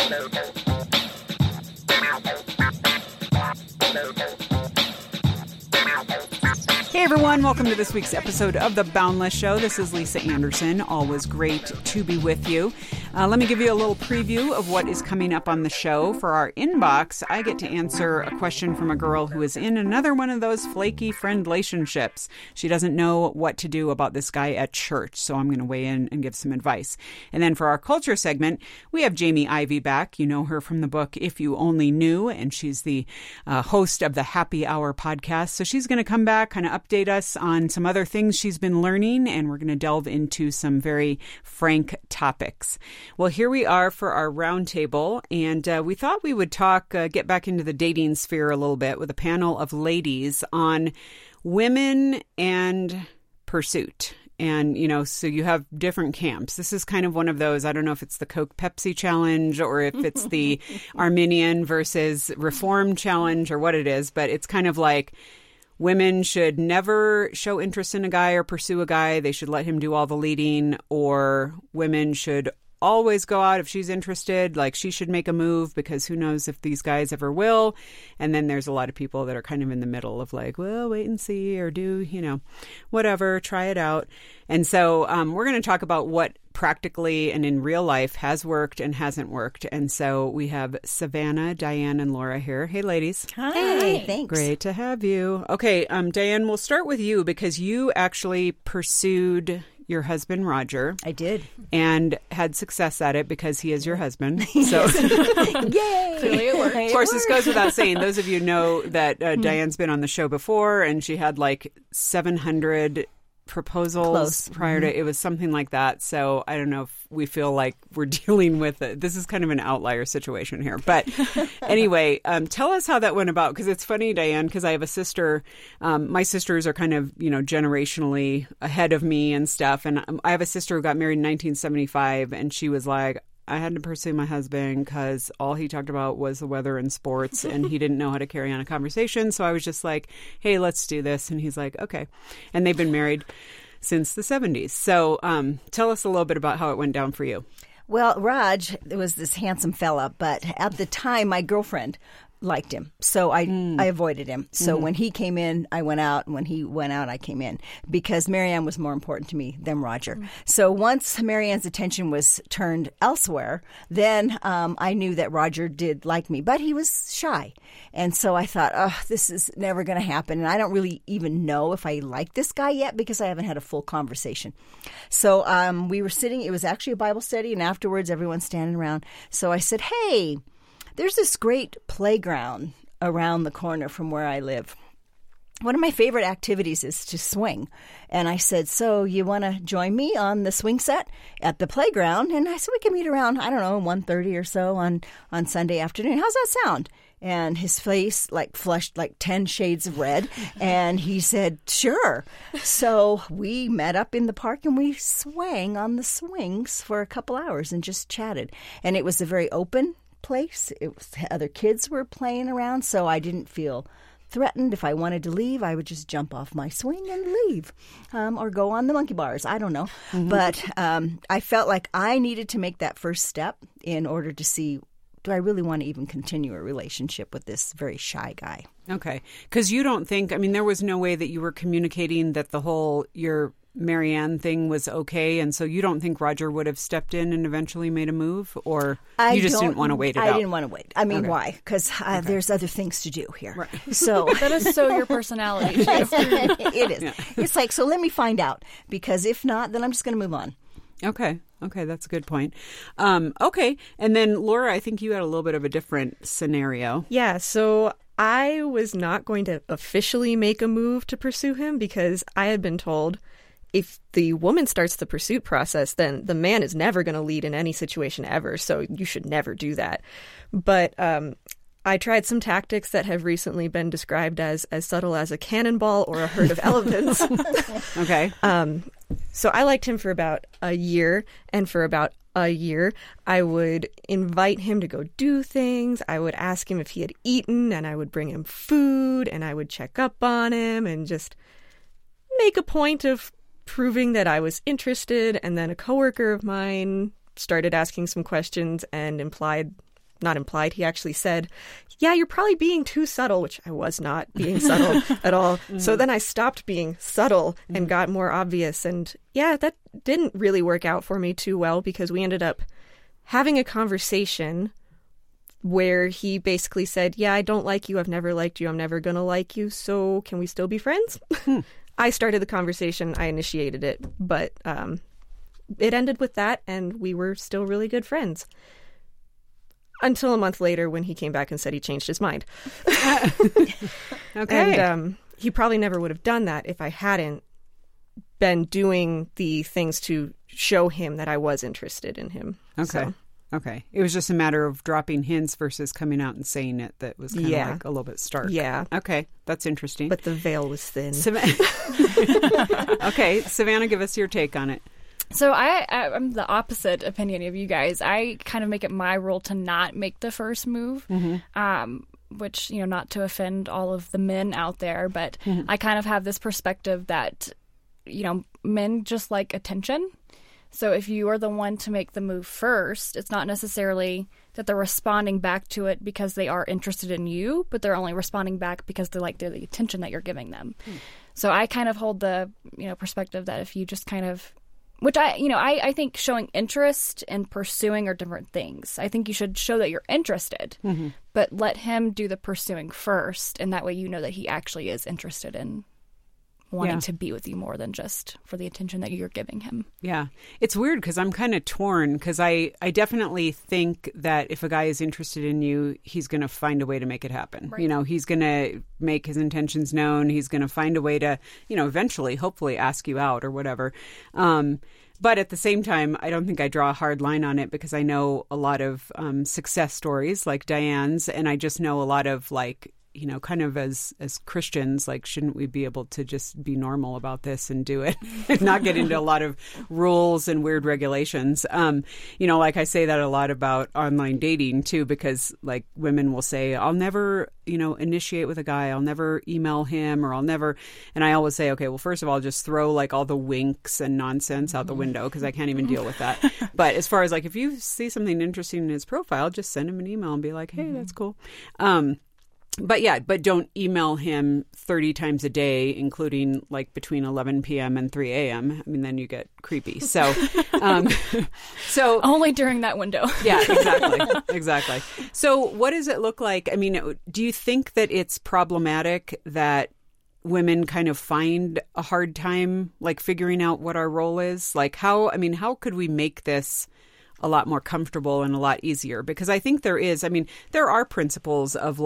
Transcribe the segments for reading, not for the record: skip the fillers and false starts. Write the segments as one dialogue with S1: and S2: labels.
S1: Hey everyone, welcome to this week's episode of The Boundless Show. This is Lisa Anderson. Always great to be with you. Let me give you a little preview of what is coming up on the show. For our inbox, I get to answer a question from a girl who is in another one of those flaky friend-lationships. She doesn't know what to do about this guy at church, so I'm going to weigh in and give some advice. And then for our culture segment, we have Jamie Ivey back. You know her from the book If You Only Knew, and she's the host of the Happy Hour podcast. So she's going to come back, kind of update us on some other things she's been learning, and we're going to delve into some very frank topics. Well, here we are for our roundtable, and we thought we would talk, get back into the dating sphere a little bit with a panel of ladies on women and pursuit. And, you know, so you have different camps. This is kind of one of those, I don't know if it's the Coke Pepsi challenge or if it's the Arminian versus Reform challenge or what it is, but it's kind of like women should never show interest in a guy or pursue a guy. They should let him do all the leading, or women should always go out if she's interested. Like, she should make a move because who knows if these guys ever will. And then there's a lot of people that are kind of in the middle of like, well, wait and see, or do, you know, whatever, try it out. And so we're going to talk about what practically and in real life has worked and hasn't worked. And so we have Savannah, Diane, and Laura here. Hey, ladies.
S2: Hi. Hey, thanks.
S1: Great to have you. Okay, Diane, we'll start with you because you actually pursued your husband, Roger.
S2: I did.
S1: And had success at it because he is your husband. So,
S2: yay!
S3: Clearly it worked.
S1: Of course, this goes without saying. Those of you know that Diane's been on the show before, and she had like 700 proposals prior to, it was something like that. So I don't know if we feel like we're dealing with it. This is kind of an outlier situation here. But anyway, tell us how that went about, because it's funny, Diane, because I have a sister. My sisters are kind of, you know, generationally ahead of me and stuff. And I have a sister who got married in 1975, and she was like, I had to pursue my husband because all he talked about was the weather and sports, and he didn't know how to carry on a conversation. So I was just like, hey, let's do this. And he's like, okay. And they've been married since the 70s. So tell us a little bit about how it went down for you.
S2: Well, Raj was this handsome fella, but at the time, my girlfriend liked him. So I avoided him. So when he came in, I went out. And when he went out, I came in, because Marianne was more important to me than Roger. So once Marianne's attention was turned elsewhere, then I knew that Roger did like me, but he was shy. And so I thought, oh, this is never going to happen. And I don't really even know if I like this guy yet because I haven't had a full conversation. So we were sitting, it was actually a Bible study, and afterwards everyone's standing around. So I said, hey, there's this great playground around the corner from where I live. One of my favorite activities is to swing. And I said, so you want to join me on the swing set at the playground? And I said, we can meet around, I don't know, 1:30 or so on Sunday afternoon. How's that sound? And his face like flushed like 10 shades of red. And he said, sure. So we met up in the park and we swang on the swings for a couple hours and just chatted. And it was a very open place. It was, other kids were playing around, so I didn't feel threatened. If I wanted to leave, I would just jump off my swing and leave, or go on the monkey bars. I don't know. But I felt like I needed to make that first step in order to see, do I really want to even continue a relationship with this very shy guy?
S1: Okay. Because you don't think, I mean, there was no way that you were communicating that the whole, your Marianne thing was okay, and so you don't think Roger would have stepped in and eventually made a move, or you just didn't want to wait it out?
S2: I didn't want to wait. I mean, why? Because there's other things to do here.
S1: Right.
S2: So
S3: that is so your personality, too.
S2: It is.
S1: Yeah.
S2: It's like, so let me find out, because if not, then I'm just going to move on.
S1: Okay, that's a good point. Okay, and then Laura, I think you had a little bit of a different scenario.
S4: Yeah, so I was not going to officially make a move to pursue him because I had been told if the woman starts the pursuit process, then the man is never going to lead in any situation ever. So you should never do that. But I tried some tactics that have recently been described as subtle as a cannonball or a herd of elephants.
S1: Okay.
S4: So I liked him for about a year, and for about a year, I would invite him to go do things. I would ask him if he had eaten, and I would bring him food, and I would check up on him and just make a point of proving that I was interested. And then a coworker of mine started asking some questions and implied not implied, he actually said, yeah, you're probably being too subtle, which I was not being subtle at all. So then I stopped being subtle and got more obvious. And yeah, that didn't really work out for me too well, because we ended up having a conversation where he basically said, yeah, I don't like you. I've never liked you. I'm never going to like you. So can we still be friends? I started the conversation. I initiated it. But it ended with that, and we were still really good friends. Until a month later when he came back and said he changed his mind.
S1: Okay.
S4: And he probably never would have done that if I hadn't been doing the things to show him that I was interested in him.
S1: Okay.
S4: So.
S1: Okay. It was just a matter of dropping hints versus coming out and saying it that was kind of like a little bit stark.
S4: Yeah.
S1: Okay. That's interesting.
S4: But the veil was thin.
S1: Okay. Savannah, give us your take on it.
S3: So I'm the opposite opinion of you guys. I kind of make it my rule to not make the first move, which, not to offend all of the men out there, but I kind of have this perspective that, men just like attention. So if you are the one to make the move first, it's not necessarily that they're responding back to it because they are interested in you, but they're only responding back because they're the attention that you're giving them. So I kind of hold the, perspective that if you just kind of, which I think showing interest and pursuing are different things. I think you should show that you're interested, but let him do the pursuing first. And that way, that he actually is interested in wanting to be with you more than just for the attention that you're giving him.
S1: Yeah. It's weird because I'm kind of torn because I definitely think that if a guy is interested in you, he's going to find a way to make it happen.
S3: Right.
S1: He's going to make his intentions known. He's going to find a way to, eventually, hopefully ask you out or whatever. But at the same time, I don't think I draw a hard line on it because I know a lot of success stories like Diane's, and I just know a lot of kind of as Christians, shouldn't we be able to just be normal about this and do it and not get into a lot of rules and weird regulations? I say that a lot about online dating too, because women will say, I'll never, initiate with a guy. I'll never email him or I'll never. And I always say, okay, well, first of all, just throw all the winks and nonsense out the window because I can't even deal with that. But as far as if you see something interesting in his profile, just send him an email and be like, hey, that's cool. But don't email him 30 times a day, including between 11 p.m. and 3 a.m. I mean, then you get creepy. So
S3: only during that window.
S1: Yeah, exactly. So what does it look like? I mean, do you think that it's problematic that women kind of find a hard time figuring out what our role is? How could we make this a lot more comfortable and a lot easier? Because I think there are principles of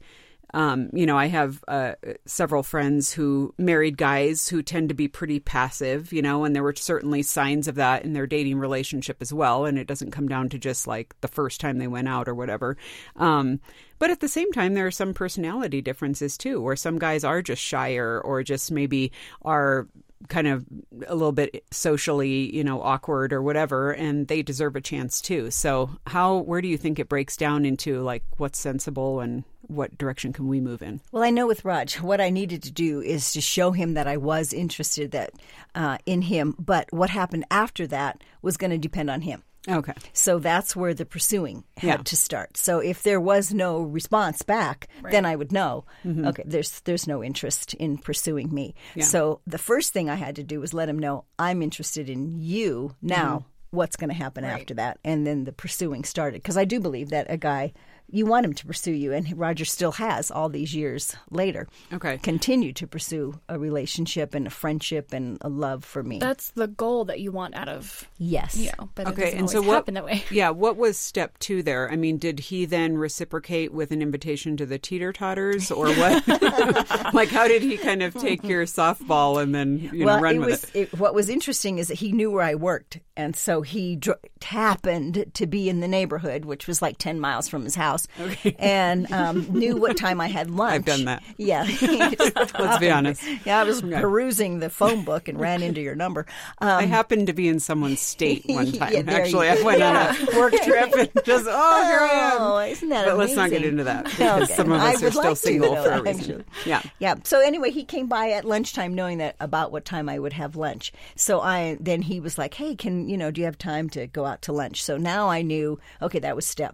S1: I have several friends who married guys who tend to be pretty passive, and there were certainly signs of that in their dating relationship as well. And it doesn't come down to just the first time they went out or whatever. But at the same time, there are some personality differences too, where some guys are just shyer or just maybe are kind of a little bit socially, awkward or whatever, and they deserve a chance too. So where do you think it breaks down into what's sensible and what direction can we move in?
S2: Well, I know with Raj, what I needed to do is to show him that I was interested in him, but what happened after that was going to depend on him.
S1: Okay.
S2: So that's where the pursuing had to start. So if there was no response back, then I would know, okay, there's no interest in pursuing me. Yeah. So the first thing I had to do was let him know I'm interested in you now. What's going to happen after that? And then the pursuing started. Because I do believe that a guy, you want him to pursue you, and Roger still has all these years later.
S1: Okay.
S2: Continued to pursue a relationship and a friendship and a love for me.
S3: That's the goal that you want out of but it doesn't always happen that way.
S1: Yeah, what was step 2 there? I mean, did he then reciprocate with an invitation to the teeter-totters or what? How did he kind of take your softball and then run with it?
S2: What was interesting is that he knew where I worked, and so he happened to be in the neighborhood, which was 10 miles from his house, and knew what time I had lunch.
S1: I've done that.
S2: Yeah.
S1: Let's be honest.
S2: Yeah, I was perusing the phone book and ran into your number.
S1: I happened to be in someone's state one time. Actually, I went on a work trip and just, here I am.
S2: Isn't that
S1: But
S2: amazing?
S1: Let's not get into that because some of us are still single for a reason. Yeah.
S2: Yeah. So anyway, he came by at lunchtime knowing that about what time I would have lunch. So then he was like, hey, do you have time to go out to lunch? So now I knew, okay, that was step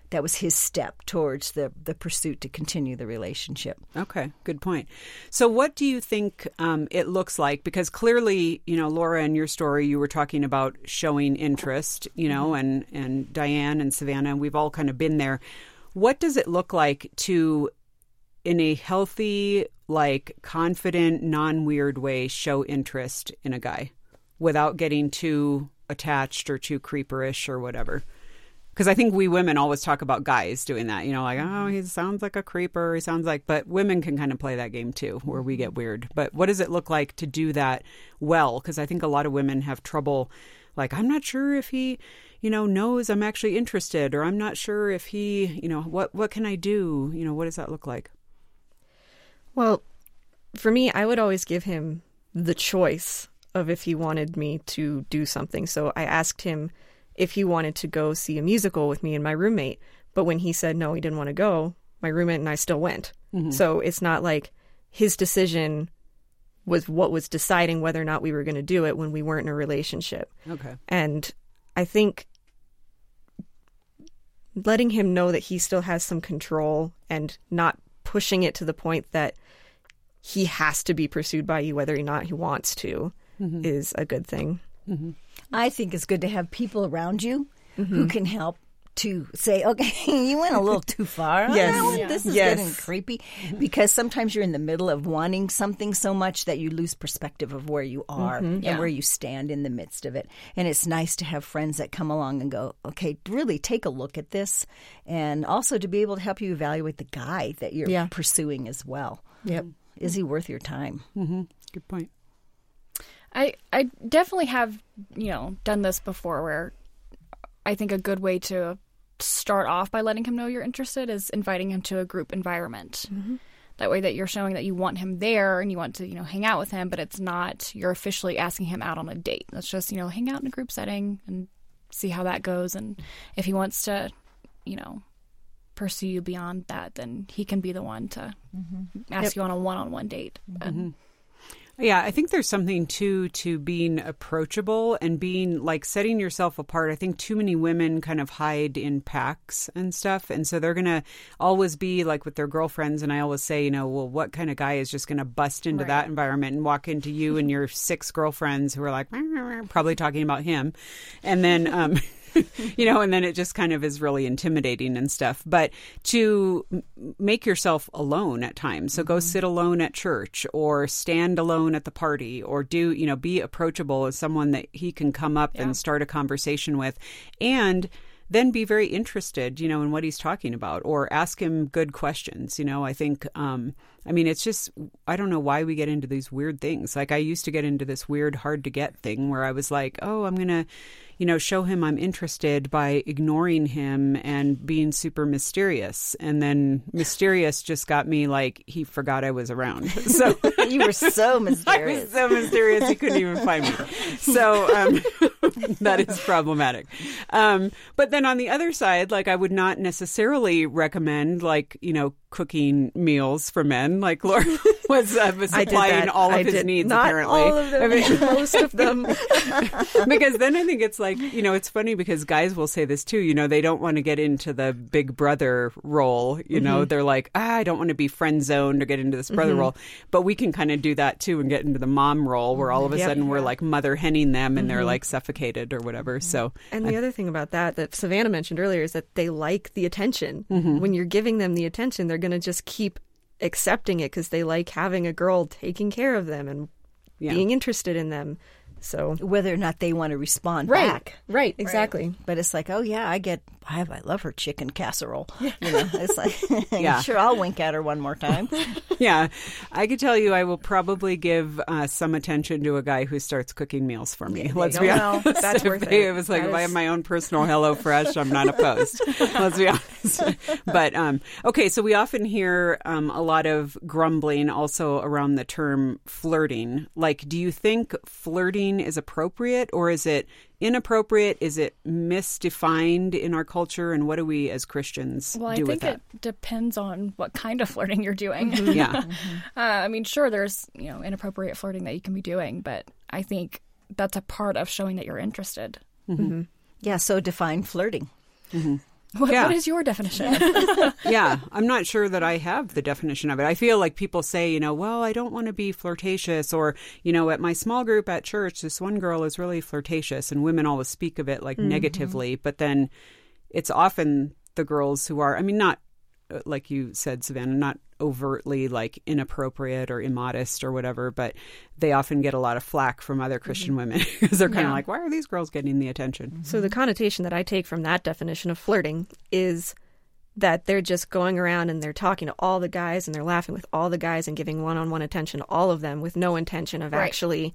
S2: that was his step towards the pursuit to continue the relationship.
S1: Okay, good point. So what do you think it looks like? Because clearly, Laura, in your story, you were talking about showing interest, and Diane and Savannah, we've all kind of been there. What does it look like to, in a healthy, confident, non-weird way, show interest in a guy without getting too attached or too creeperish or whatever? Because I think we women always talk about guys doing that, oh, he sounds like a creeper. He sounds like, but women can kind of play that game too, where we get weird. But what does it look like to do that well? Because I think a lot of women have trouble, I'm not sure if he, knows I'm actually interested, or I'm not sure if he, what can I do? What does that look like?
S4: Well, for me, I would always give him the choice of if he wanted me to do something. So I asked him if he wanted to go see a musical with me and my roommate. But when he said no, he didn't want to go, my roommate and I still went. Mm-hmm. So it's not like his decision was what was deciding whether or not we were going to do it when we weren't in a relationship.
S1: Okay.
S4: And I think letting him know that he still has some control and not pushing it to the point that he has to be pursued by you whether or not he wants to is a good thing.
S1: Mm-hmm.
S2: I think it's good to have people around you who can help to say, okay, you went a little too far.
S4: Yes.
S2: This is getting creepy. Because sometimes you're in the middle of wanting something so much that you lose perspective of where you are and where you stand in the midst of it. And it's nice to have friends that come along and go, okay, really take a look at this. And also to be able to help you evaluate the guy that you're pursuing as well.
S4: Yep.
S2: Is he worth your time?
S1: Mm-hmm. Good point.
S3: I definitely have, done this before, where I think a good way to start off by letting him know you're interested is inviting him to a group environment. Mm-hmm. That way that you're showing that you want him there and you want to, hang out with him, but it's not you're officially asking him out on a date. Let's just, hang out in a group setting and see how that goes. And if he wants to, pursue you beyond that, then he can be the one to ask you on a one-on-one date.
S1: Mm-hmm. Yeah, I think there's something, too, to being approachable and being, setting yourself apart. I think too many women kind of hide in packs and stuff. And so they're going to always be, with their girlfriends. And I always say, well, what kind of guy is just going to bust into that environment and walk into you and your 6 girlfriends who are probably talking about him. And then... and then it just kind of is really intimidating and stuff. But to make yourself alone at times. So go sit alone at church or stand alone at the party or be approachable as someone that he can come up and start a conversation with. And then be very interested, in what he's talking about or ask him good questions. I think, it's just, I don't know why we get into these weird things. I used to get into this weird, hard to get thing where I was like, oh, I'm going to, show him I'm interested by ignoring him and being super mysterious. And then mysterious just got me he forgot I was around. So
S2: you were so mysterious.
S1: I was so mysterious he couldn't even find me. So that is problematic. But then on the other side, I would not necessarily recommend cooking meals for men. Laura was supplying all of his needs,
S4: not
S1: apparently.
S4: All of them, most of them.
S1: Because then I think it's it's funny because guys will say this too, they don't want to get into the big brother role. They're like, I don't want to be friend zoned or get into this brother role. But we can kind of do that too and get into the mom role where all of a sudden we're mother henning them and they're suffocated or whatever. So,
S4: and the other thing about that Savannah mentioned earlier is that they like the attention. When you're giving them the attention, they're going to just keep accepting it because they like having a girl taking care of them and being interested in them. So
S2: whether or not they want to respond back.
S4: Right, exactly.
S2: But it's oh yeah, I love her chicken casserole. It's sure, I'll wink at her one more time.
S1: Yeah, I could tell you I will probably give some attention to a guy who starts cooking meals for me. Let's be honest.
S4: Well, that's worth it.
S1: It was if I have my own personal HelloFresh, I'm not opposed. Let's be honest. But, okay, so we often hear a lot of grumbling also around the term flirting. Do you think flirting is appropriate or is it inappropriate? Is it misdefined in our culture? And what do we as Christians do with that?
S3: Well, I think it depends on what kind of flirting you're doing.
S1: Yeah.
S3: Sure, there's, inappropriate flirting that you can be doing, but I think that's a part of showing that you're interested.
S2: Yeah, so define flirting.
S3: What is your definition?
S1: Yeah, I'm not sure that I have the definition of it. I feel like people say, well, I don't want to be flirtatious, or, at my small group at church, this one girl is really flirtatious, and women always speak of it like negatively. But then it's often the girls who are, not like you said, Savannah, not overtly like inappropriate or immodest or whatever, but they often get a lot of flack from other Christian women because they're kind of like, why are these girls getting the attention?
S4: So the connotation that I take from that definition of flirting is that they're just going around and they're talking to all the guys and they're laughing with all the guys and giving one-on-one attention to all of them with no intention of actually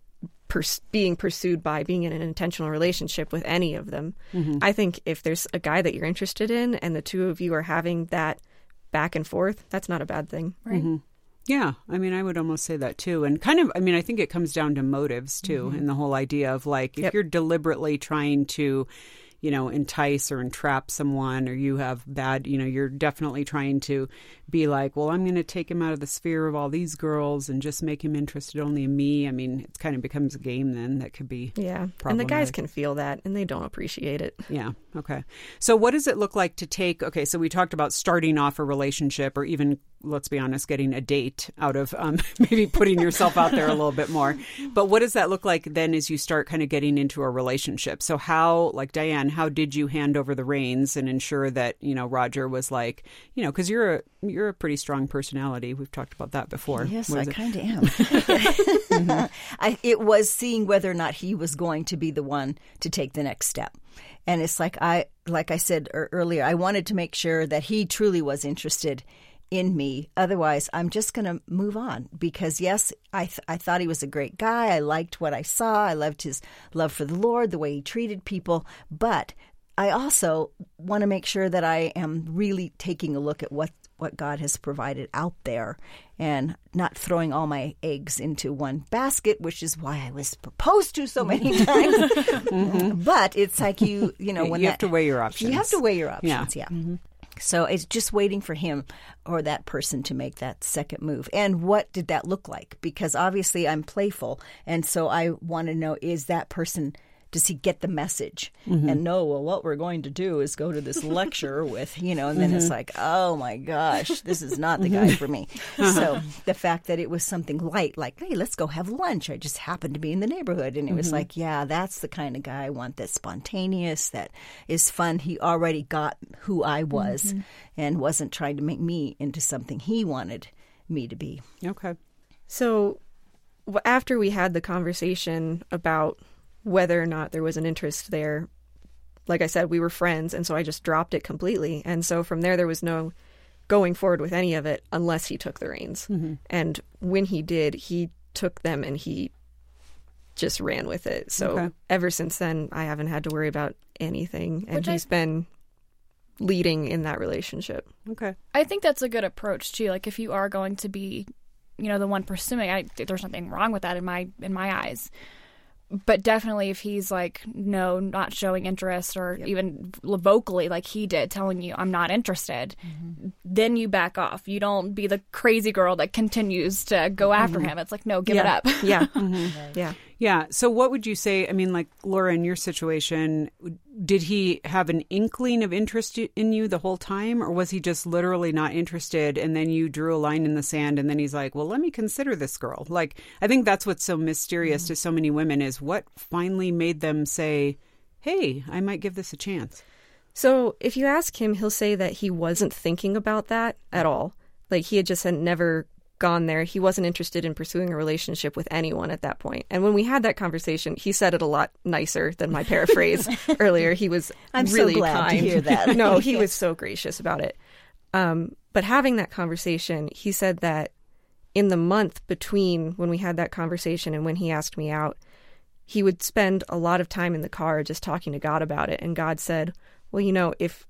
S4: being pursued by being in an intentional relationship with any of them. I think if there's a guy that you're interested in and the two of you are having that back and forth, that's not a bad thing.
S3: Right.
S1: Yeah. I would almost say that too. And kind of, I think it comes down to motives too. And the whole idea of like, if you're deliberately trying to, entice or entrap someone, or you have bad, you're definitely trying to be like, well, I'm going to take him out of the sphere of all these girls and just make him interested only in me. It kind of becomes a game then that could be
S4: and the guys can feel that and they don't appreciate it.
S1: Yeah. Okay. So what does it look like to take, so we talked about starting off a relationship, or even, let's be honest, getting a date out of maybe putting yourself out there a little bit more. But what does that look like then as you start kind of getting into a relationship? So how, like Diane, how did you hand over the reins and ensure that, Roger was like, because you're a pretty strong personality. We've talked about that before.
S2: Yes, I kind of am. It was seeing whether or not he was going to be the one to take the next step. And it's like I said earlier, I wanted to make sure that he truly was interested in me. Otherwise, I'm just going to move on because, yes, I thought he was a great guy. I liked what I saw. I loved his love for the Lord, the way he treated people. But I also want to make sure that I am really taking a look at what God has provided out there and not throwing all my eggs into one basket, which is why I was proposed to so many times. But it's like when
S1: you have to weigh your options.
S2: You have to weigh your options, yeah. So it's just waiting for him or that person to make that second move. And what did that look like? Because obviously I'm playful. And so I want to know, is that person, does he get the message and know, well, what we're going to do is go to this lecture with, and then it's like, oh my gosh, this is not the guy for me. So the fact that it was something light, like, hey, let's go have lunch. I just happened to be in the neighborhood. And it was like, yeah, that's the kind of guy I want, that's spontaneous, that is fun. He already got who I was and wasn't trying to make me into something he wanted me to be.
S1: Okay.
S4: So after we had the conversation about whether or not there was an interest there, like I said, we were friends, and so I just dropped it completely. And so from there was no going forward with any of it unless he took the reins. And when he did, he took them and he just ran with it. So ever since then, I haven't had to worry about anything, and he's been leading in that relationship.
S1: Okay.
S3: I think that's a good approach too. Like if you are going to be, the one pursuing, there's nothing wrong with that in my eyes. But definitely if he's like, no, not showing interest, or even vocally like he did, telling you I'm not interested, then you back off. You don't be the crazy girl that continues to go after him. It's like, no, give it up.
S1: Yeah. So what would you say, like Laura, in your situation, did he have an inkling of interest in you the whole time, or was he just literally not interested and then you drew a line in the sand and then he's like, well, let me consider this girl? Like, I think that's what's so mysterious to so many women, is what finally made them say, hey, I might give this a chance.
S4: So if you ask him, he'll say that he wasn't thinking about that at all. Like he had never gone there. He wasn't interested in pursuing a relationship with anyone at that point. And when we had that conversation, he said it a lot nicer than my paraphrase earlier. He was really
S2: so glad
S4: kind
S2: to hear that.
S4: No, he was so gracious about it. But having that conversation, he said that in the month between when we had that conversation and when he asked me out, he would spend a lot of time in the car just talking to God about it. And God said, well, if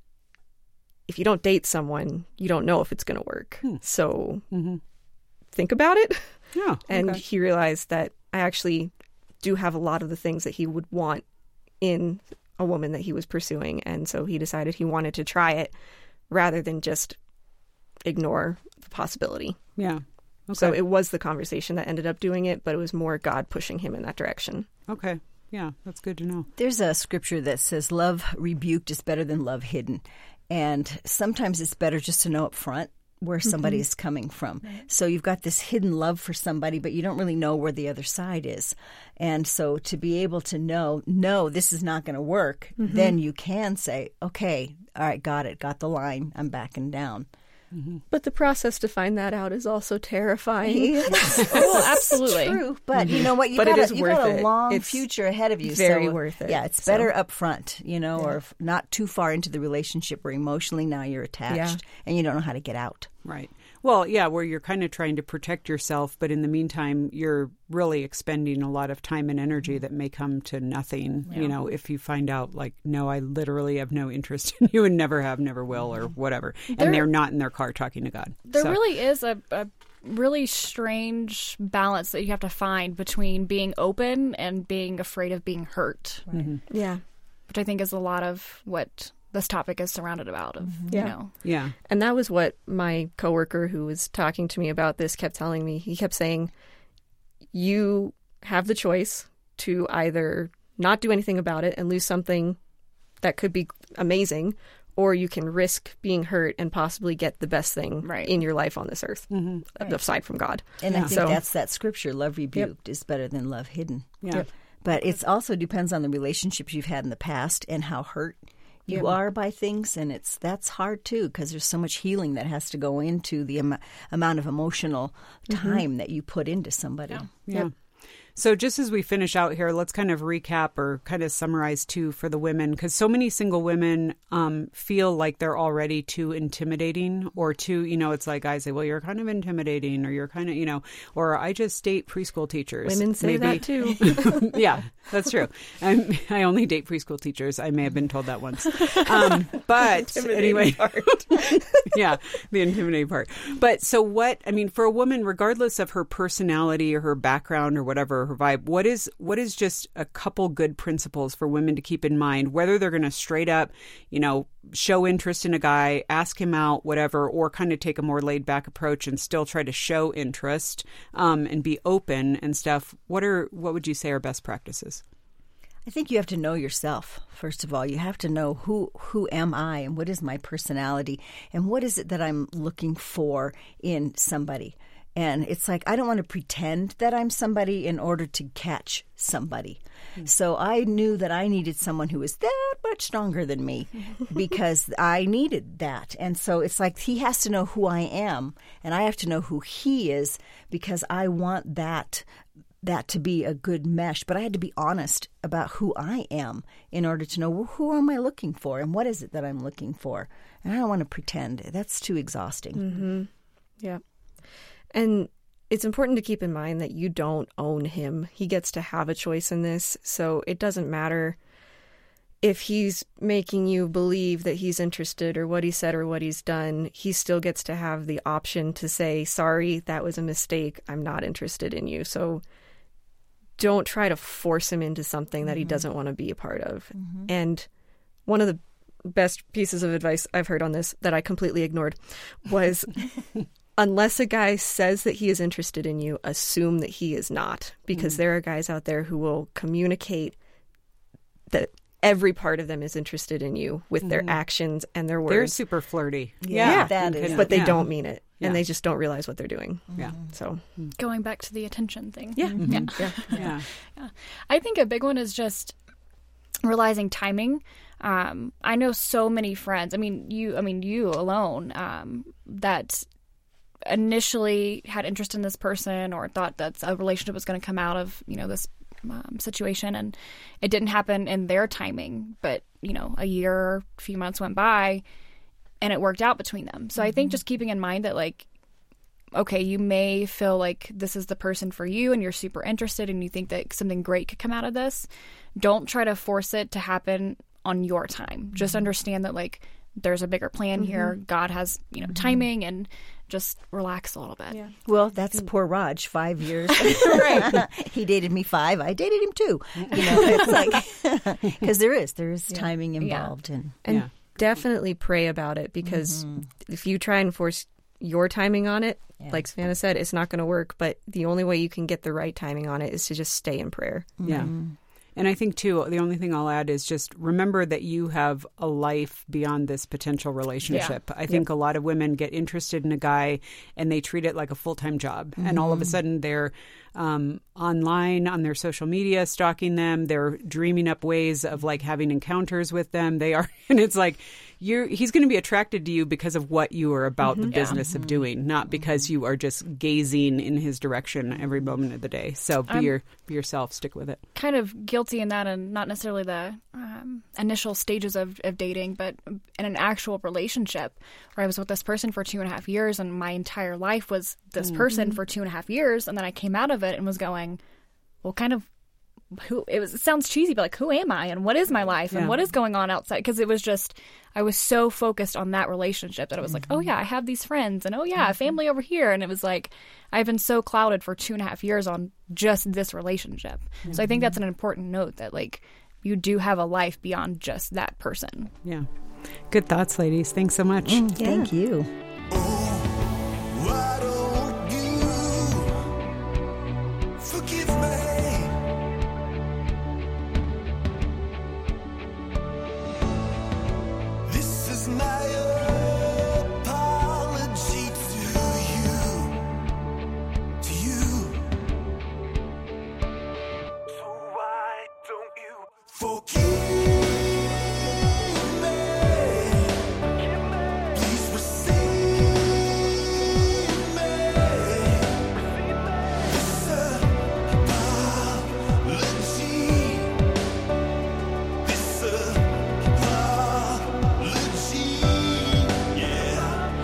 S4: you don't date someone, you don't know if it's going to work. So think about it.
S1: Yeah.
S4: And he realized that I actually do have a lot of the things that he would want in a woman that he was pursuing. And so he decided he wanted to try it rather than just ignore the possibility.
S1: Yeah. Okay.
S4: So it was the conversation that ended up doing it, but it was more God pushing him in that direction.
S1: Okay. Yeah, that's good to know.
S2: There's a scripture that says love rebuked is better than love hidden. And sometimes it's better just to know up front where somebody is coming from. So you've got this hidden love for somebody, but you don't really know where the other side is. And so to be able to know, no, this is not going to work, then you can say, okay, all right, got it, got the line, I'm backing down.
S4: But the process to find that out is also terrifying.
S3: Oh, absolutely.
S2: True, but you know what? You
S4: But
S2: got
S4: it is
S2: you got
S4: worth
S2: a
S4: it.
S2: long
S4: It's
S2: future ahead of you.
S4: very
S2: so,
S4: worth it.
S2: Yeah, it's
S4: So-
S2: better up front, or not too far into the relationship where emotionally now you're attached and you don't know how to get out.
S1: Right. Well, yeah, where you're kind of trying to protect yourself, but in the meantime, you're really expending a lot of time and energy that may come to nothing, if you find out, like, no, I literally have no interest in you and never have, never will, or whatever. And they're not in their car talking to God.
S3: There really is a really strange balance that you have to find between being open and being afraid of being hurt,
S4: Yeah.
S3: which I think is a lot of what this topic is surrounded about.
S1: Yeah.
S4: And that was what my coworker who was talking to me about this kept telling me. He kept saying, you have the choice to either not do anything about it and lose something that could be amazing, or you can risk being hurt and possibly get the best thing in your life on this earth, aside from God.
S2: And I think that's that scripture, love rebuked is better than love hidden.
S1: Yeah.
S2: But it also depends on the relationships you've had in the past and how hurt you are by things, and that's hard too because there's so much healing that has to go into the amount of emotional time that you put into somebody.
S1: Yeah. So just as we finish out here, let's kind of recap or kind of summarize too for the women, because so many single women feel like they're already too intimidating or too, it's like guys say, well, you're kind of intimidating or you're kind of, or I just date preschool teachers.
S4: Women say that too.
S1: Yeah, that's true. I only date preschool teachers. I may have been told that once. But anyway, yeah, the intimidating part. But so for a woman, regardless of her personality or her background or whatever, her vibe, what is just a couple good principles for women to keep in mind, whether they're going to straight up, show interest in a guy, ask him out, whatever, or kind of take a more laid back approach and still try to show interest and be open and stuff. What would you say are best practices?
S2: I think you have to know yourself. First of all, you have to know who am I and what is my personality and what is it that I'm looking for in somebody. And it's like, I don't want to pretend that I'm somebody in order to catch somebody. So I knew that I needed someone who was that much stronger than me because I needed that. And so it's like he has to know who I am and I have to know who he is because I want that to be a good mesh. But I had to be honest about who I am in order to know, well, who am I looking for and what is it that I'm looking for? And I don't want to pretend. That's too exhausting.
S4: Mm-hmm. Yeah. And it's important to keep in mind that you don't own him. He gets to have a choice in this. So it doesn't matter if he's making you believe that he's interested or what he said or what he's done. He still gets to have the option to say, sorry, that was a mistake. I'm not interested in you. So don't try to force him into something that he doesn't want to be a part of. And one of the best pieces of advice I've heard on this that I completely ignored was... Unless a guy says that he is interested in you, assume that he is not, because there are guys out there who will communicate that every part of them is interested in you with their actions and their words.
S1: They're super flirty.
S2: Yeah, that is.
S4: But they don't mean it, and they just don't realize what they're doing.
S1: Yeah.
S4: So
S3: Going back to the attention thing.
S1: Yeah.
S3: I think a big one is just realizing timing. I know so many friends. You alone that initially had interest in this person or thought that a relationship was going to come out of this situation, and it didn't happen in their timing. But a year, a few months went by, and it worked out between them. So I think just keeping in mind that okay, you may feel like this is the person for you, and you're super interested, and you think that something great could come out of this. Don't try to force it to happen on your time. Just understand that there's a bigger plan here. God has timing, and just relax a little bit.
S4: Yeah.
S2: Well, that's poor Raj, 5 years. He dated me 5. I dated him 2. It's like, because there is timing involved.
S4: And definitely pray about it, because if you try and force your timing on it, like Savannah said, it's not going to work. But the only way you can get the right timing on it is to just stay in prayer.
S1: Yeah. And I think, too, the only thing I'll add is just remember that you have a life beyond this potential relationship. I think a lot of women get interested in a guy and they treat it like a full-time job. And all of a sudden they're online on their social media, stalking them. They're dreaming up ways of like having encounters with them. They are, and it's like, he's going to be attracted to you because of what you are about the business of doing, not because you are just gazing in his direction every moment of the day. So be yourself, stick with it.
S3: Kind of guilty in that, and not necessarily the initial stages of dating, but in an actual relationship where I was with this person for 2.5 years, and my entire life was this person for 2.5 years, and then I came out of it and was going, well, kind of, it sounds cheesy, but like, who am I and what is my life and what is going on outside? Because it was just, I was so focused on that relationship that it was like, oh yeah, I have these friends, and oh yeah, family over here. And it was like, I've been so clouded for 2.5 years on just this relationship. So I think that's an important note, that like, you do have a life beyond just that person.
S1: Yeah. Good thoughts, ladies. Thanks so much.
S2: Thank you.
S5: Why don't you forgive me? This is my apology to you. So why don't you forgive me? Please receive me. This apology. This apology. Yeah.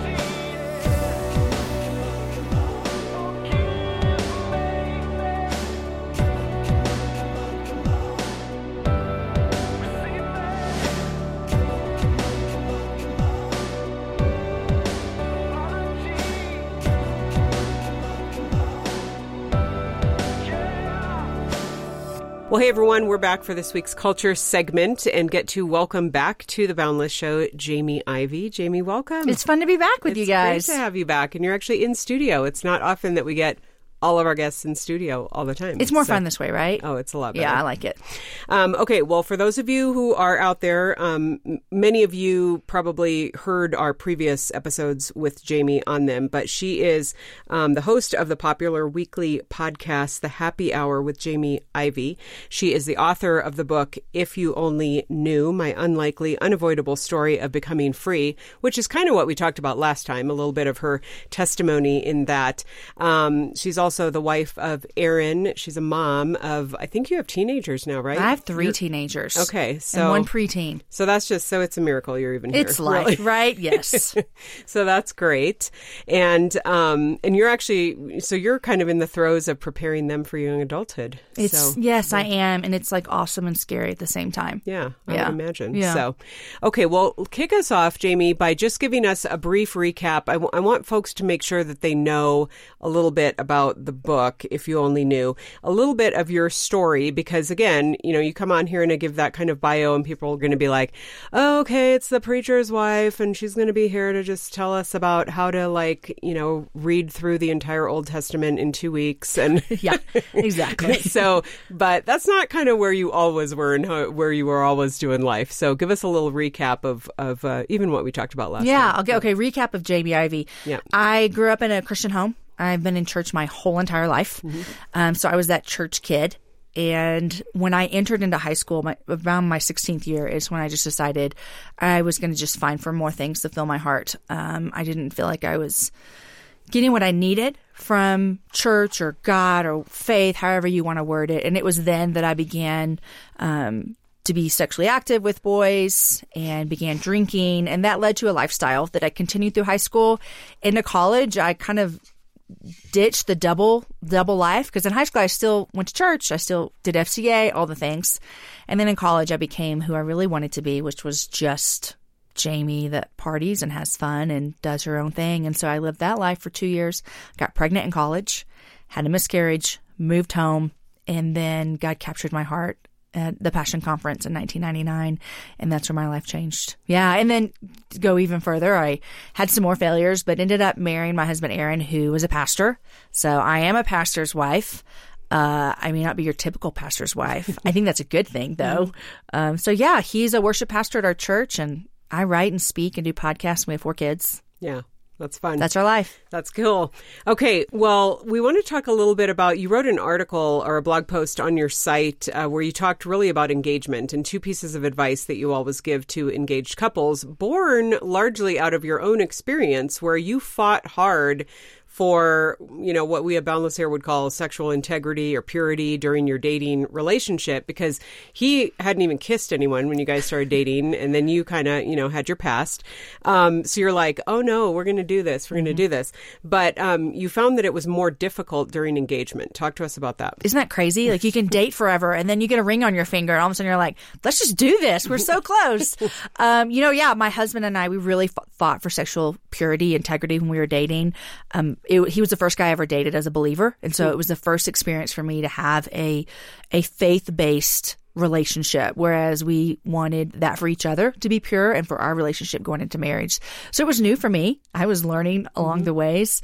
S6: Well, hey, everyone, we're back for this week's culture segment and get to welcome back to the Boundless Show, Jamie Ivey. Jamie, welcome.
S2: It's fun to be back with you guys.
S6: It's great to have you back, and you're actually in studio. It's not often that we get all of our guests in studio all the time.
S2: It's more fun this way, right?
S6: Oh, it's a lot better.
S2: Yeah, I like it.
S6: Okay, well, for those of you who are out there, many of you probably heard our previous episodes with Jamie on them, but she is the host of the popular weekly podcast, The Happy Hour with Jamie Ivey. She is the author of the book, If You Only Knew, My Unlikely, Unavoidable Story of Becoming Free, which is kind of what we talked about last time, a little bit of her testimony in that. She's also the wife of Aaron. She's a mom of, I think you have teenagers now, right?
S2: I have 3 teenagers.
S6: Okay. So,
S2: and 1 preteen.
S6: So that's just, so it's a miracle you're even here.
S2: It's life,
S6: really.
S2: right? Yes.
S6: So that's great. And you're actually, so you're kind of in the throes of preparing them for young adulthood.
S2: Yes, I am. And it's like awesome and scary at the same time.
S6: Yeah, I would imagine.
S2: Yeah.
S6: So, okay, well, kick us off, Jamie, by just giving us a brief recap. I want folks to make sure that they know a little bit about the book, If You Only Knew, a little bit of your story, because again, you come on here and I give that kind of bio and people are going to be like, oh, okay, it's the preacher's wife and she's going to be here to just tell us about how to read through the entire Old Testament in 2 weeks. And
S2: yeah, exactly.
S6: So, but that's not kind of where you always were and where you were always doing life. So give us a little recap of even what we talked about last time.
S2: Okay, recap of Jamie Ivey.
S6: Yeah.
S2: I grew up in a Christian home. I've been in church my whole entire life. So I was that church kid. And when I entered into high school, around my 16th year is when I just decided I was going to just find for more things to fill my heart. I didn't feel like I was getting what I needed from church or God or faith, however you want to word it. And it was then that I began to be sexually active with boys and began drinking. And that led to a lifestyle that I continued through high school. Into college, I kind of ditched the double life, because in high school I still went to church, I still did FCA, all the things. And then in college I became who I really wanted to be, which was just Jamie that parties and has fun and does her own thing. And so I lived that life for 2 years, got pregnant in college, had a miscarriage, moved home, and then God captured my heart at the Passion Conference in 1999, and that's where my life changed. Yeah, and then to go even further, I had some more failures, but ended up marrying my husband, Aaron, who was a pastor. So I am a pastor's wife.
S7: I may not be your typical pastor's wife. I think that's a good thing, though. So yeah, he's a worship pastor at our church, and I write and speak and do podcasts. We have 4 kids.
S6: Yeah. That's fun.
S7: That's our life.
S6: That's cool. Okay, well, we want to talk a little bit about, you wrote an article or a blog post on your site where you talked really about engagement and 2 pieces of advice that you always give to engaged couples, born largely out of your own experience where you fought hard for, what we at Boundless here would call sexual integrity or purity during your dating relationship, because he hadn't even kissed anyone when you guys started dating. And then you kind of, had your past. So you're like, oh no, we're going to do this. We're going to do this. But you found that it was more difficult during engagement. Talk to us about that.
S7: Isn't that crazy? Like, you can date forever and then you get a ring on your finger and all of a sudden you're like, let's just do this. We're so close. My husband and I, we really fought for sexual purity, integrity when we were dating. He was the first guy I ever dated as a believer. And so it was the first experience for me to have a faith-based relationship, whereas we wanted that for each other to be pure and for our relationship going into marriage. So it was new for me. I was learning along the ways.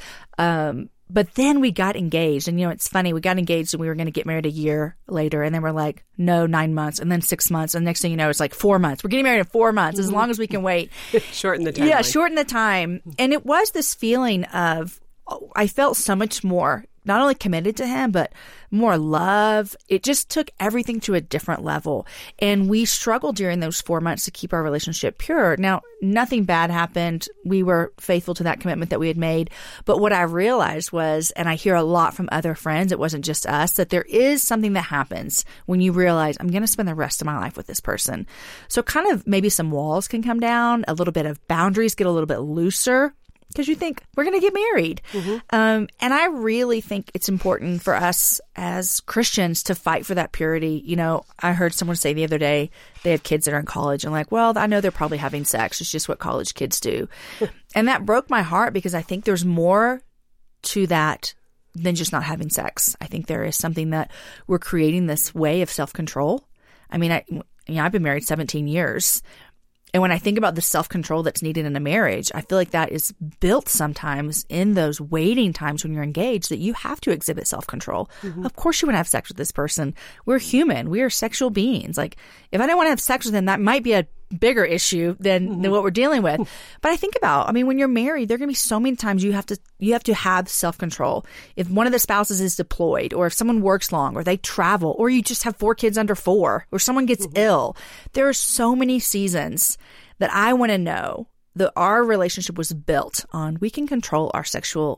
S7: But then we got engaged. And, it's funny. We got engaged and we were going to get married a year later. And then we're like, no, 9 months. And then 6 months. And the next thing you know, it's like 4 months. We're getting married in 4 months, as long as we can wait.
S6: Shorten the time.
S7: Yeah, shorten the time. And it was this feeling of, I felt so much more, not only committed to him, but more love. It just took everything to a different level. And we struggled during those 4 months to keep our relationship pure. Now, nothing bad happened. We were faithful to that commitment that we had made. But what I realized was, and I hear a lot from other friends, it wasn't just us, that there is something that happens when you realize, I'm going to spend the rest of my life with this person. So kind of maybe some walls can come down, a little bit of boundaries get a little bit looser, because you think, we're going to get married. And I really think it's important for us as Christians to fight for that purity. I heard someone say the other day, they have kids that are in college, and like, well, I know they're probably having sex. It's just what college kids do. And that broke my heart, because I think there's more to that than just not having sex. I think there is something that we're creating this way of self-control. I mean, I've been married 17 years. And when I think about the self-control that's needed in a marriage, I feel like that is built sometimes in those waiting times when you're engaged, that you have to exhibit self-control. Of course you want to have sex with this person. We're human. We are sexual beings. Like, if I don't want to have sex with them, that might be a bigger issue than what we're dealing with. But I think about, when you're married, there are going to be so many times you have to have self-control. If one of the spouses is deployed, or if someone works long, or they travel, or you just have 4 kids under 4, or someone gets ill, there are so many seasons that I want to know that our relationship was built on, we can control our sexual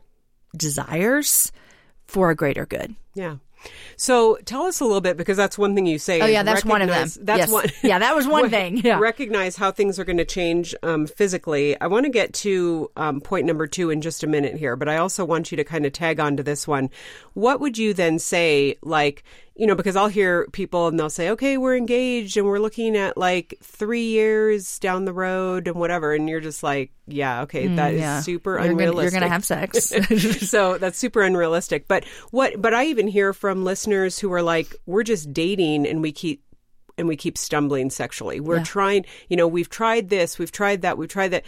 S7: desires for a greater good.
S6: Yeah. So tell us a little bit, because that's one thing you say.
S7: Oh, yeah, that's one of them.
S6: That's one.
S7: Yeah, that was one thing. Yeah.
S6: Recognize how things are going to change physically. I want to get to point number 2 in just a minute here, but I also want you to kind of tag on to this one. What would you then say, like, because I'll hear people and they'll say, okay, we're engaged and we're looking at like 3 years down the road and whatever. And you're just like, yeah, okay, that is super unrealistic.
S7: You're going to have sex.
S6: So that's super unrealistic. But I even hear from listeners who are like, we're just dating and we keep stumbling sexually. We're trying, we've tried this, we've tried that, we've tried that.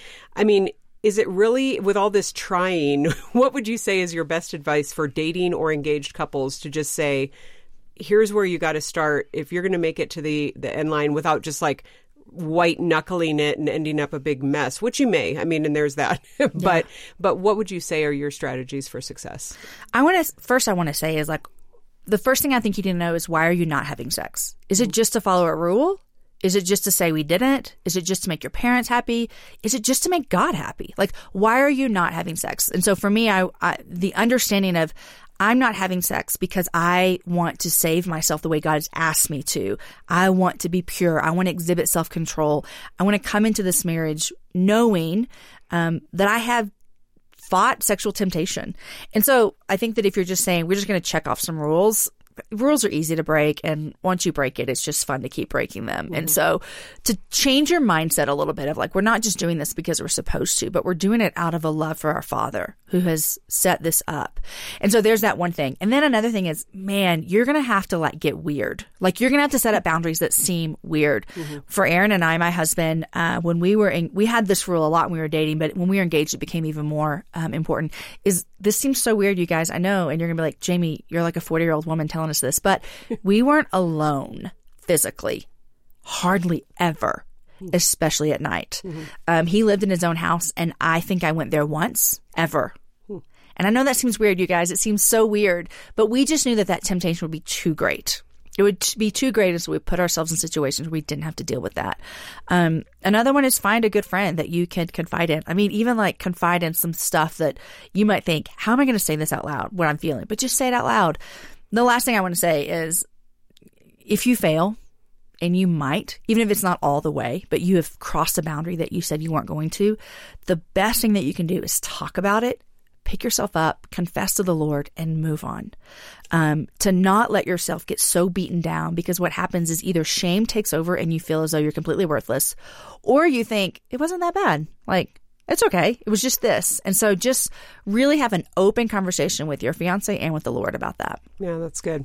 S6: Is it really, with all this trying, what would you say is your best advice for dating or engaged couples to just say, here's where you got to start if you're going to make it to the end line without just like white knuckling it and ending up a big mess, which you may. And there's that. But what would you say are your strategies for success? I want
S7: to say is, like, the first thing I think you need to know is, why are you not having sex? Is it just to follow a rule? Is it just to say we didn't? Is it just to make your parents happy? Is it just to make God happy? Like, why are you not having sex? And so for me, I the understanding of, I'm not having sex because I want to save myself the way God has asked me to. I want to be pure. I want to exhibit self-control. I want to come into this marriage knowing that I have fought sexual temptation. And so I think that if you're just saying, we're just going to check off some rules are easy to break. And once you break it, it's just fun to keep breaking them. Mm-hmm. And so to change your mindset a little bit of, like, we're not just doing this because we're supposed to, but we're doing it out of a love for our Father who has set this up. And so there's that one thing. And then another thing is, man, you're going to have to, like, get weird. Like, you're going to have to set up boundaries that seem weird. Mm-hmm. For Aaron and I, my husband, when we had this rule a lot when we were dating, but when we were engaged, it became even more important. Is this seems so weird, you guys, I know. And you're going to be like, Jamie, you're like a 40-year-old woman telling telling us this, but we weren't alone physically, hardly ever, especially at night. He lived in his own house, and I think I went there once, ever. And I know that seems weird, you guys. It seems so weird, but we just knew that temptation would be too great. It would be too great as we put ourselves in situations where we didn't have to deal with that. Another one is find a good friend that you can confide in. I mean, even like confide in some stuff that you might think, how am I going to say this out loud, what I'm feeling? But just say it out loud. The last thing I want to say is if you fail, and you might, even if it's not all the way, but you have crossed a boundary that you said you weren't going to, the best thing that you can do is talk about it, pick yourself up, confess to the Lord, and move on. To not let yourself get so beaten down, because what happens is either shame takes over and you feel as though you're completely worthless, or you think it wasn't that bad. Like, it's okay. It was just this. And so just really have an open conversation with your fiance and with the Lord about that.
S6: Yeah, that's good.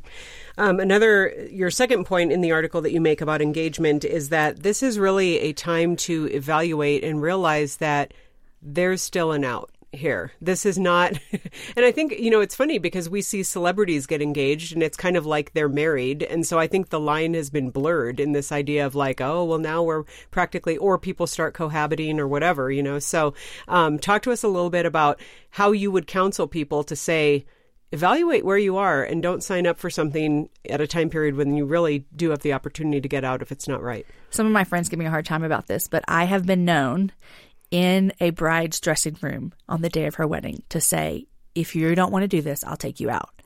S6: Your second point in the article that you make about engagement is that this is really a time to evaluate and realize that there's still an out here. This is not, and I think, it's funny because we see celebrities get engaged and it's kind of like they're married. And so I think the line has been blurred in this idea of like, oh, well, now we're practically, or people start cohabiting or whatever, So talk to us a little bit about how you would counsel people to say, evaluate where you are and don't sign up for something at a time period when you really do have the opportunity to get out if it's not right.
S7: Some of my friends give me a hard time about this, but I have been known in a bride's dressing room on the day of her wedding to say, if you don't want to do this, I'll take you out.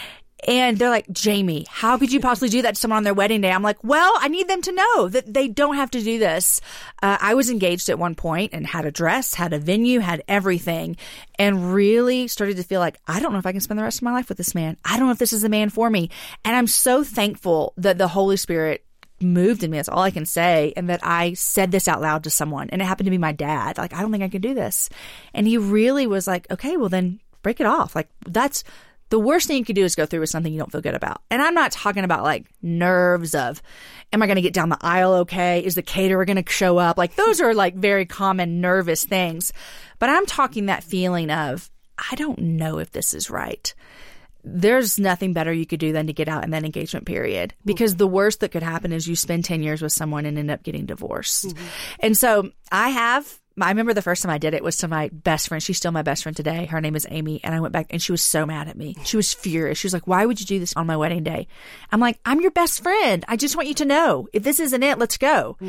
S7: And they're like, Jamie, how could you possibly do that to someone on their wedding day? I'm like, well, I need them to know that they don't have to do this. I was engaged at one point and had a dress, had a venue, had everything, and really started to feel like, I don't know if I can spend the rest of my life with this man. I don't know if this is the man for me. And I'm so thankful that the Holy Spirit moved in me. That's all I can say. And that I said this out loud to someone, and it happened to be my dad. Like, I don't think I can do this. And he really was like, okay, well then break it off. Like, that's the worst thing you could do is go through with something you don't feel good about. And I'm not talking about like nerves of, am I going to get down the aisle okay? Is the caterer going to show up? Like, those are like very common nervous things. But I'm talking that feeling of, I don't know if this is right. There's nothing better you could do than to get out in that engagement period, because the worst that could happen is you spend 10 years with someone and end up getting divorced. And so I remember the first time I did it was to my best friend. She's still my best friend today. Her name is Amy. And I went back and she was so mad at me. She was furious. She was like, why would you do this on my wedding day? I'm like, I'm your best friend. I just want you to know if this isn't it, let's go.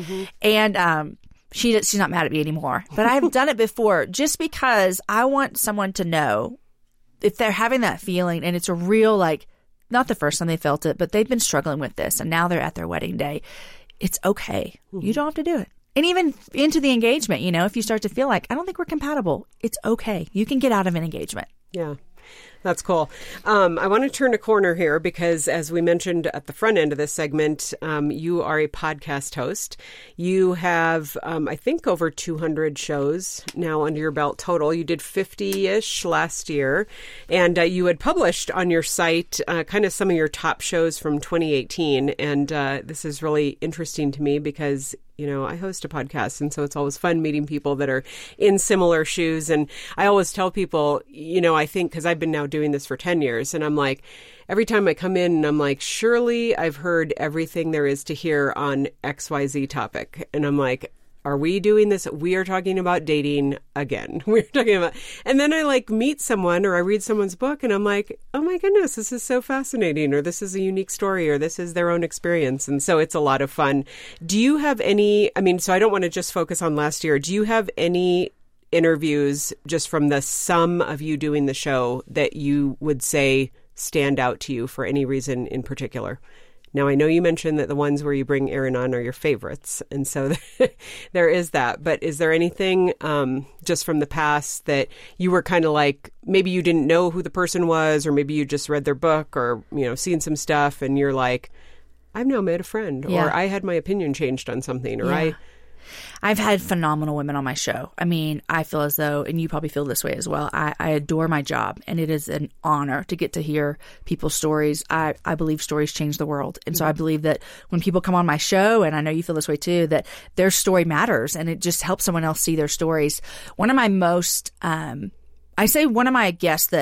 S7: And, she's not mad at me anymore, but I've done it before just because I want someone to know if they're having that feeling and it's a real, like, not the first time they felt it, but they've been struggling with this and now they're at their wedding day. It's okay. You don't have to do it. And even into the engagement, if you start to feel like, I don't think we're compatible, it's okay. You can get out of an engagement.
S6: Yeah. That's cool. I want to turn a corner here because, as we mentioned at the front end of this segment, you are a podcast host. You have, I think, over 200 shows now under your belt total. You did 50-ish last year, and you had published on your site kind of some of your top shows from 2018. And this is really interesting to me because I host a podcast, and so it's always fun meeting people that are in similar shoes. And I always tell people, I think, because I've been now doing this for 10 years, and I'm like, every time I come in, and I'm like, surely I've heard everything there is to hear on XYZ topic. And I'm like, are we doing this? We are talking about dating again. We're talking about, and then I meet someone or I read someone's book and I'm like, oh my goodness, this is so fascinating, or this is a unique story, or this is their own experience. And so it's a lot of fun. Do you have any, so I don't want to just focus on last year. Do you have any interviews just from the sum of you doing the show that you would say stand out to you for any reason in particular? Now, I know you mentioned that the ones where you bring Aaron on are your favorites, and so there is that. But is there anything just from the past that you were kind of like, maybe you didn't know who the person was, or maybe you just read their book, or, seen some stuff, and you're like, I've now met a friend, or I had my opinion changed on something, or
S7: I've had phenomenal women on my show. I feel as though, and you probably feel this way as well, I adore my job, and it is an honor to get to hear people's stories. I believe stories change the world. And so I believe that when people come on my show, and I know you feel this way too, that their story matters, and it just helps someone else see their stories. One of my most, one of my guests that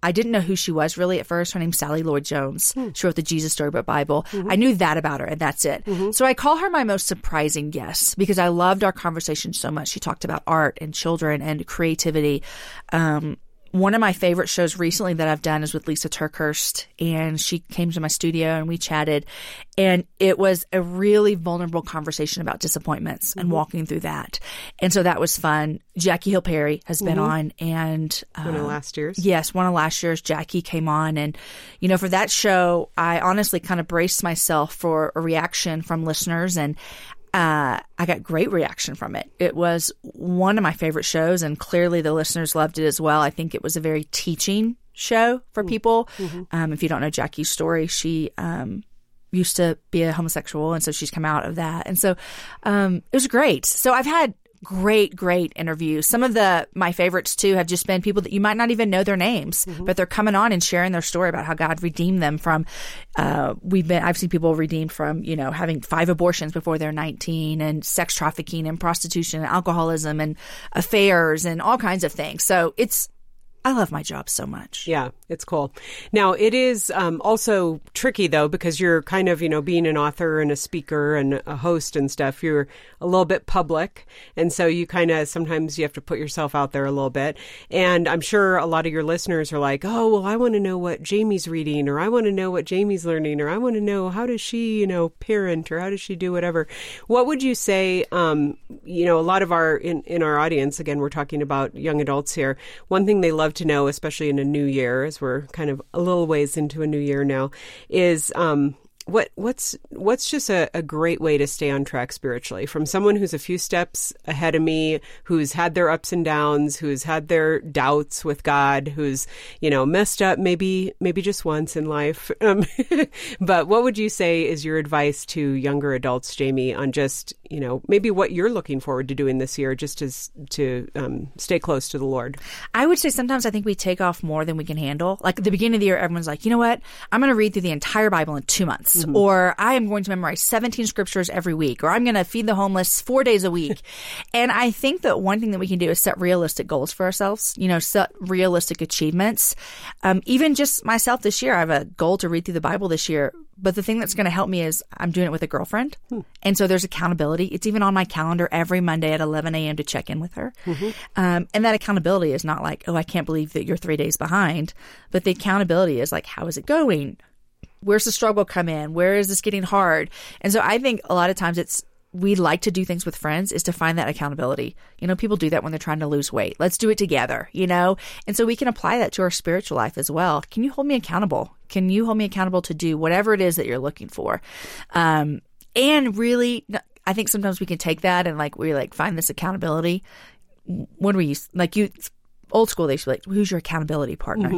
S7: I didn't know who she was really at first. Her name's Sally Lloyd Jones. She wrote the Jesus Storybook Bible. I knew that about her, and that's it. So I call her my most surprising guest because I loved our conversation so much. She talked about art and children and creativity. One of my favorite shows recently that I've done is with Lisa Turkhurst, and she came to my studio and we chatted, and it was a really vulnerable conversation about disappointments and walking through that. And so that was fun. Jackie Hill Perry has been on, and
S6: One of last year's.
S7: Yes, one of last year's. Jackie came on, and for that show, I honestly kind of braced myself for a reaction from listeners, and I got great reaction from it. It was one of my favorite shows, and clearly the listeners loved it as well. I think it was a very teaching show for people. If you don't know Jackie's story, she used to be a homosexual, and so she's come out of that. And so it was great. So I've had great interviews. Some of my favorites too have just been people that you might not even know their names, but they're coming on and sharing their story about how God redeemed them from. I've seen people redeemed from having 5 abortions before they're 19, and sex trafficking and prostitution and alcoholism and affairs and all kinds of things. So I love my job so much.
S6: Yeah, it's cool. Now, it is also tricky, though, because you're kind of, being an author and a speaker and a host and stuff, you're a little bit public. And so you kind of, sometimes you have to put yourself out there a little bit. And I'm sure a lot of your listeners are like, oh, well, I want to know what Jamie's reading, or I want to know what Jamie's learning, or I want to know how does she, parent, or how does she do whatever. What would you say, a lot of in our audience, again, we're talking about young adults here, one thing they love to know, especially in a new year, as we're kind of a little ways into a new year now, is what's just a great way to stay on track spiritually from someone who's a few steps ahead of me, who's had their ups and downs, who's had their doubts with God, who's messed up maybe just once in life. But what would you say is your advice to younger adults, Jamie, on just maybe what you're looking forward to doing this year, just to stay close to the Lord?
S7: I would say sometimes I think we take off more than we can handle. Like at the beginning of the year, everyone's like, you know what? I'm going to read through the entire Bible in 2 months. Or I am going to memorize 17 scriptures every week, or I'm going to feed the homeless 4 days a week. And I think that one thing that we can do is set realistic goals for ourselves, set realistic achievements. Even just myself this year, I have a goal to read through the Bible this year. But the thing that's going to help me is I'm doing it with a girlfriend. And so there's accountability. It's even on my calendar every Monday at 11 a.m. to check in with her. And that accountability is not like, oh, I can't believe that you're 3 days behind. But the accountability is like, how is it going? Where's the struggle come in? Where is this getting hard? And so I think a lot of times we like to do things with friends is to find that accountability. People do that when they're trying to lose weight. Let's do it together, And so we can apply that to our spiritual life as well. Can you hold me accountable? Can you hold me accountable to do whatever it is that you're looking for? And really, I think sometimes we can take that and we find this accountability. What do we use? Old school, they used to be like, who's your accountability partner?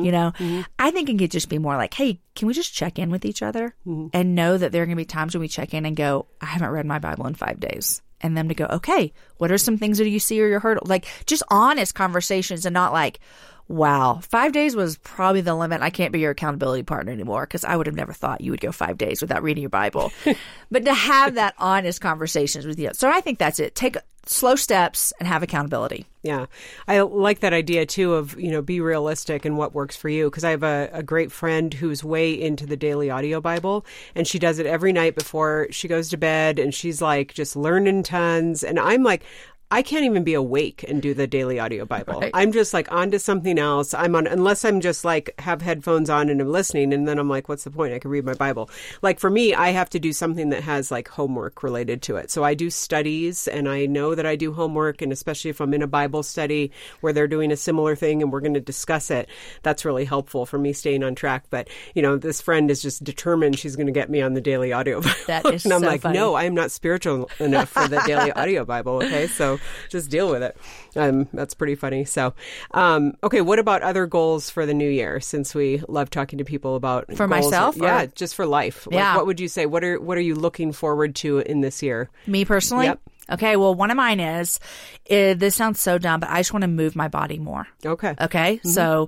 S7: I think it could just be more like, hey, can we just check in with each other and know that there are going to be times when we check in and go, I haven't read my Bible in 5 days. And them to go, okay, what are some things that you see or your hurdle? Just honest conversations and not like, wow, 5 days was probably the limit. I can't be your accountability partner anymore because I would have never thought you would go 5 days without reading your Bible. But to have that honest conversations with you. So I think that's it. Take slow steps and have accountability.
S6: Yeah. I like that idea too of, be realistic and what works for you. Because I have a great friend who's way into the daily audio Bible, and she does it every night before she goes to bed, and she's just learning tons. And I'm like, I can't even be awake and do the daily audio Bible. Right. I'm just on to something else. Unless I'm just have headphones on and I'm listening, and then I'm like, what's the point? I can read my Bible. For me, I have to do something that has homework related to it. So I do studies, and I know that I do homework, and especially if I'm in a Bible study where they're doing a similar thing and we're going to discuss it, that's really helpful for me staying on track. But, this friend is just determined she's going to get me on the daily audio Bible.
S7: That is
S6: and I'm
S7: so funny.
S6: No, I'm not spiritual enough for the daily audio Bible. Okay. So just deal with it. That's pretty funny. So, okay, what about other goals for the new year? Since we love talking to people about
S7: for
S6: goals,
S7: myself,
S6: yeah, just for life.
S7: Yeah.
S6: What would you say? What are you looking forward to in this year?
S7: Me personally?
S6: Yep.
S7: Okay, well, one of mine is this sounds so dumb, but I just want to move my body more.
S6: Okay.
S7: Okay, so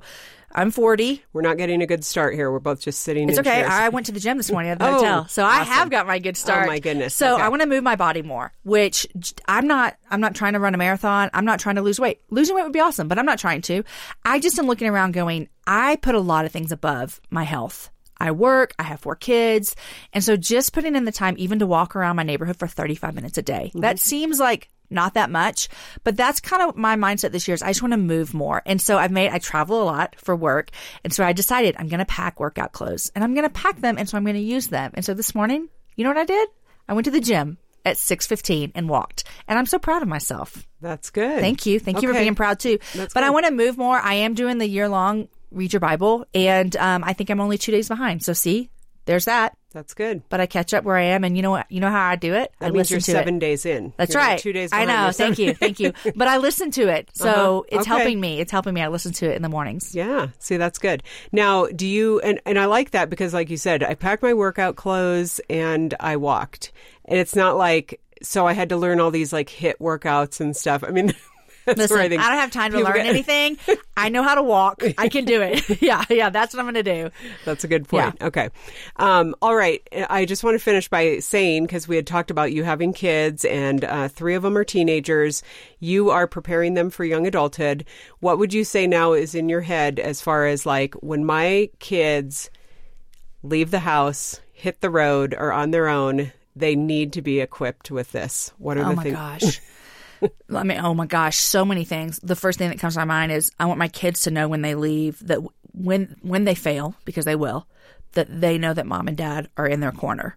S7: I'm 40.
S6: We're not getting a good start here. We're both just sitting
S7: It's
S6: in
S7: okay.
S6: chairs.
S7: I went to the gym this morning at the
S6: Oh,
S7: hotel. So I
S6: awesome.
S7: have got my good start.
S6: Oh, my goodness.
S7: So
S6: Okay.
S7: I want to move my body more, which I'm not trying to run a marathon. I'm not trying to lose weight. Losing weight would be awesome, but I'm not trying to. I just am looking around going, I put a lot of things above my health. I work, I have 4 kids. And so just putting in the time even to walk around my neighborhood for 35 minutes a day, that seems like not that much, but that's kind of my mindset this year is I just want to move more. And so I travel a lot for work. And so I decided I'm going to pack workout clothes and I'm going to pack them. And so I'm going to use them. And so this morning, you know what I did? I went to the gym at 6:15 and walked. And I'm so proud of myself.
S6: That's good.
S7: Thank you. Thank you for
S6: Okay.
S7: being proud too.
S6: That's
S7: But I
S6: good.
S7: want to move more. I am doing the year-long Read Your Bible. And I think I'm only 2 days behind. So see, there's that.
S6: That's good.
S7: But I catch up where I am. And you know what? You know how I do it?
S6: That
S7: I
S6: means
S7: listen
S6: you're
S7: to
S6: 7
S7: it.
S6: days in.
S7: That's
S6: You're
S7: right.
S6: like 2 days
S7: I
S6: behind.
S7: know.
S6: You're
S7: Thank
S6: 7
S7: you. Thank you. But I listen to it. So it's
S6: Okay.
S7: helping me. It's helping me. I listen to it in the mornings.
S6: Yeah. See, that's good. Now, do you, and I like that because like you said, I packed my workout clothes and I walked. And it's not like, so I had to learn all these like HIIT workouts and stuff. I mean, that's
S7: Listen,
S6: where
S7: I
S6: I think
S7: don't have time to
S6: people
S7: learn
S6: get-
S7: anything. I know how to walk. I can do it. Yeah. That's what I'm going to do.
S6: That's a good point. Okay. All right. I just want to finish by saying, because we had talked about you having kids and 3 of them are teenagers, you are preparing them for young adulthood. What would you say now is in your head as far as like when my kids leave the house, hit the road, or on their own, they need to be equipped with this? What are
S7: Oh
S6: the
S7: my
S6: things?
S7: gosh. I mean, oh my gosh, so many things. The first thing that comes to my mind is I want my kids to know when they leave that when they fail, because they will, that they know that mom and dad are in their corner.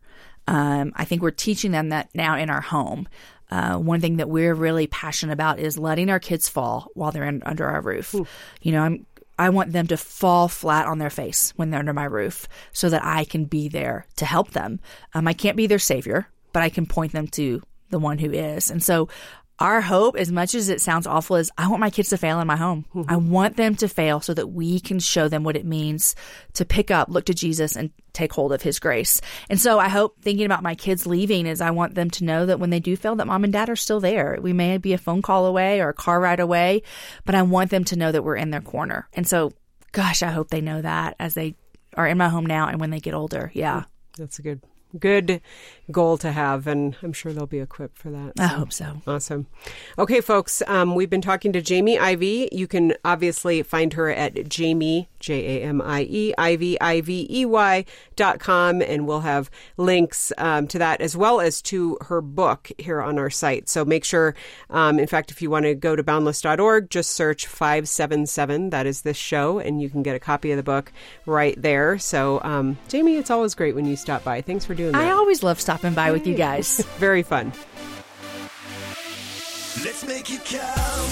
S7: I think we're teaching them that now in our home. One thing that we're really passionate about is letting our kids fall while they're under our roof. You know, I want them to fall flat on their face when they're under my roof so that I can be there to help them. I can't be their savior, but I can point them to the one who is. And so our hope, as much as it sounds awful, is I want my kids to fail in my home. I want them to fail so that we can show them what it means to pick up, look to Jesus, and take hold of his grace. And so I hope thinking about my kids leaving is I want them to know that when they do fail, that mom and dad are still there. We may be a phone call away or a car ride away, but I want them to know that we're in their corner. And so, gosh, I hope they know that as they are in my home now and when they get older. Yeah.
S6: That's a good goal to have, and I'm sure they'll be equipped for that.
S7: I hope so.
S6: Awesome. Okay, folks, we've been talking to Jamie Ivey. You can obviously find her at Jamie, Jamie, Ivey.com, and we'll have links to that as well as to her book here on our site. So make sure, in fact, if you want to go to boundless.org, just search 577, that is this show, and you can get a copy of the book right there. So, Jamie, it's always great when you stop by. Thanks for doing that.
S7: I always love stopping by with you guys.
S6: Very fun.
S5: Let's make it count.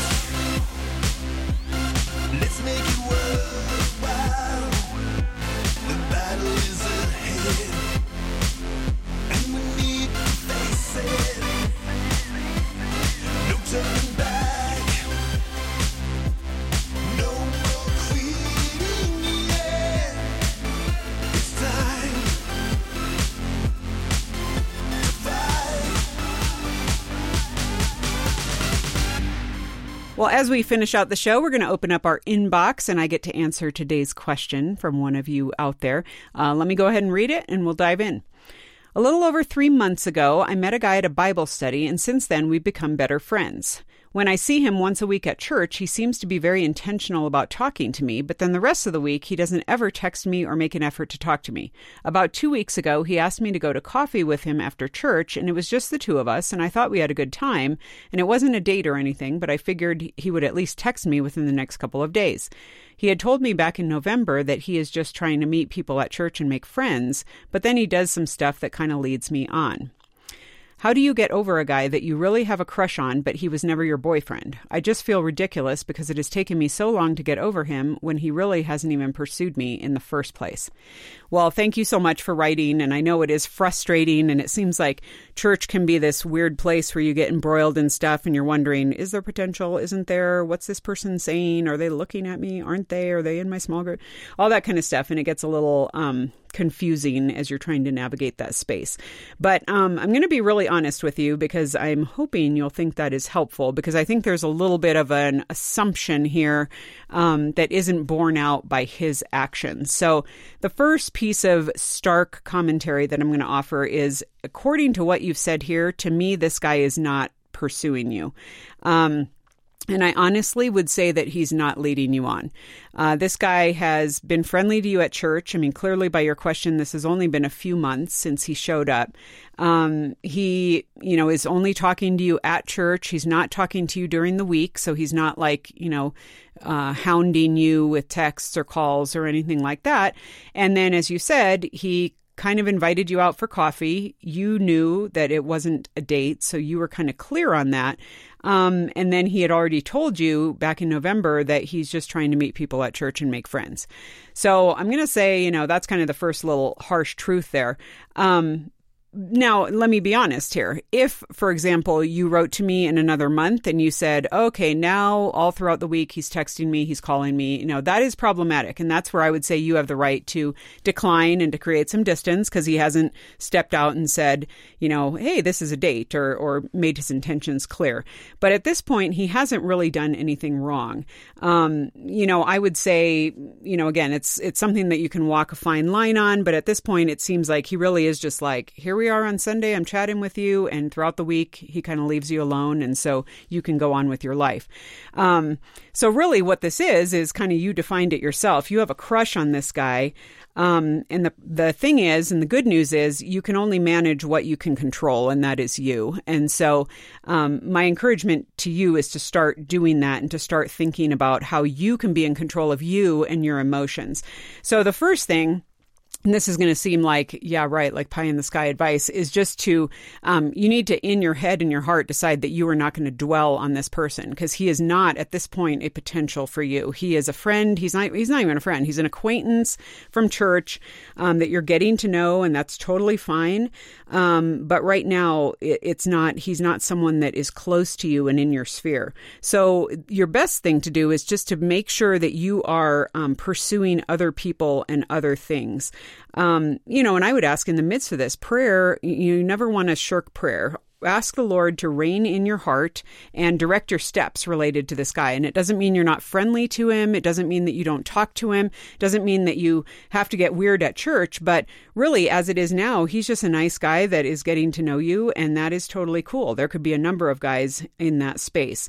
S5: Let's make it worthwhile. The battle is ahead, and we need to face it. No turning back. No more quitting yet. It's time to fight.
S1: Well, as we finish out the show, we're going to open up our inbox and I get to answer today's question from one of you out there. Let me go ahead and read it and we'll dive in. A little over 3 months ago, I met a guy at a Bible study, and since then we've become better friends. When I see him once a week at church, he seems to be very intentional about talking to me, but then the rest of the week, he doesn't ever text me or make an effort to talk to me. About 2 weeks ago, he asked me to go to coffee with him after church, and it was just the two of us, and I thought we had a good time, and it wasn't a date or anything, but I figured he would at least text me within the next couple of days. He had told me back in November that he is just trying to meet people at church and make friends, but then he does some stuff that kind of leads me on. How do you get over a guy that you really have a crush on, but he was never your boyfriend? I just feel ridiculous because it has taken me so long to get over him when he really hasn't even pursued me in the first place. Well, thank you so much for writing, and I know it is frustrating, and it seems like church can be this weird place where you get embroiled in stuff, and you're wondering, is there potential? Isn't there? What's this person saying? Are they looking at me? Aren't they? Are they in my small group? All that kind of stuff, and it gets a little
S6: confusing as you're trying to navigate that space. But I'm going to be really honest with you because I'm hoping you'll think that is helpful, because I think there's a little bit of an assumption here that isn't borne out by his actions. So the first piece of stark commentary that I'm going to offer is, according to what you've said here, to me, this guy is not pursuing you. And I honestly would say that he's not leading you on. This guy has been friendly to you at church. I mean, clearly by your question, this has only been a few months since he showed up. He, is only talking to you at church. He's not talking to you during the week. So he's not like, hounding you with texts or calls or anything like that. And then, as you said, he kind of invited you out for coffee. You knew that it wasn't a date, so you were kind of clear on that. And then he had already told you back in November that he's just trying to meet people at church and make friends. So I'm going to say, that's kind of the first little harsh truth there. Now, let me be honest here. If, for example, you wrote to me in another month and you said, okay, now all throughout the week, he's texting me, he's calling me, that is problematic. And that's where I would say you have the right to decline and to create some distance, because he hasn't stepped out and said, hey, this is a date, or made his intentions clear. But at this point, he hasn't really done anything wrong. I would say, again, it's something that you can walk a fine line on. But at this point, it seems like he really is just like, here we are on Sunday, I'm chatting with you, and throughout the week, he kind of leaves you alone, and so you can go on with your life. So really what this is kind of, you defined it yourself. You have a crush on this guy. And the thing is, and the good news is, you can only manage what you can control, and that is you. And so my encouragement to you is to start doing that and to start thinking about how you can be in control of you and your emotions. So the first thing, and this is going to seem like, yeah, right, like pie in the sky advice, is just to, you need to, in your head and your heart, decide that you are not going to dwell on this person, because he is not, at this point, a potential for you. He is a friend. He's not even a friend. He's an acquaintance from church that you're getting to know, and that's totally fine. But right now, he's not someone that is close to you and in your sphere. So your best thing to do is just to make sure that you are pursuing other people and other things. And I would ask, in the midst of this prayer, you never want to shirk prayer. Ask the Lord to reign in your heart and direct your steps related to this guy. And it doesn't mean you're not friendly to him. It doesn't mean that you don't talk to him. It doesn't mean that you have to get weird at church. But really, as it is now, he's just a nice guy that is getting to know you. And that is totally cool. There could be a number of guys in that space.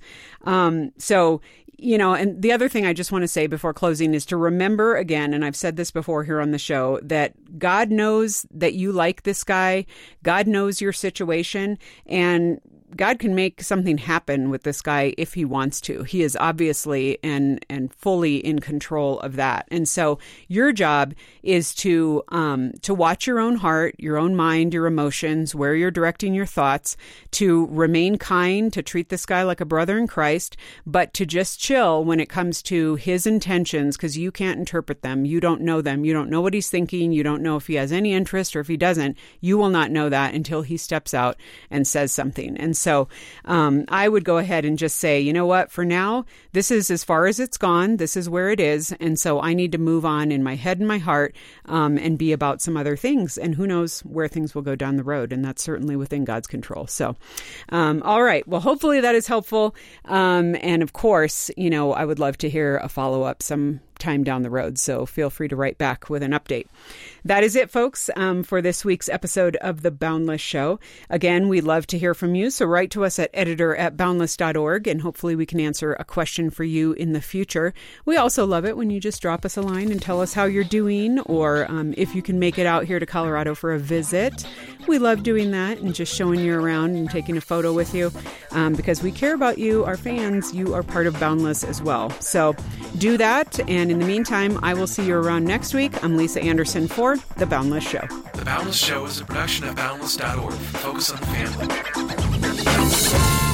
S6: And the other thing I just want to say before closing is to remember again, and I've said this before here on the show, that God knows that you like this guy. God knows your situation, and God can make something happen with this guy if he wants to. He is obviously and fully in control of that. And so your job is to watch your own heart, your own mind, your emotions, where you're directing your thoughts, to remain kind, to treat this guy like a brother in Christ, but to just chill when it comes to his intentions, because you can't interpret them. You don't know them. You don't know what he's thinking. You don't know if he has any interest or if he doesn't. You will not know that until he steps out and says something. And so I would go ahead and just say, you know what, for now, this is as far as it's gone. This is where it is. And so I need to move on in my head and my heart and be about some other things. And who knows where things will go down the road. And that's certainly within God's control. So, all right. Well, hopefully that is helpful. And of course, I would love to hear a follow-up sometime down the road. So feel free to write back with an update. That is it, folks, for this week's episode of The Boundless Show. Again, we love to hear from you. So write to us at editor@boundless.org, and hopefully we can answer a question for you in the future. We also love it when you just drop us a line and tell us how you're doing, or if you can make it out here to Colorado for a visit. We love doing that and just showing you around and taking a photo with you because we care about you, our fans. You are part of Boundless as well. So do that. And in the meantime, I will see you around next week. I'm Lisa Anderson for The Boundless Show.
S5: The Boundless Show is a production of Boundless.org. Focus on the family.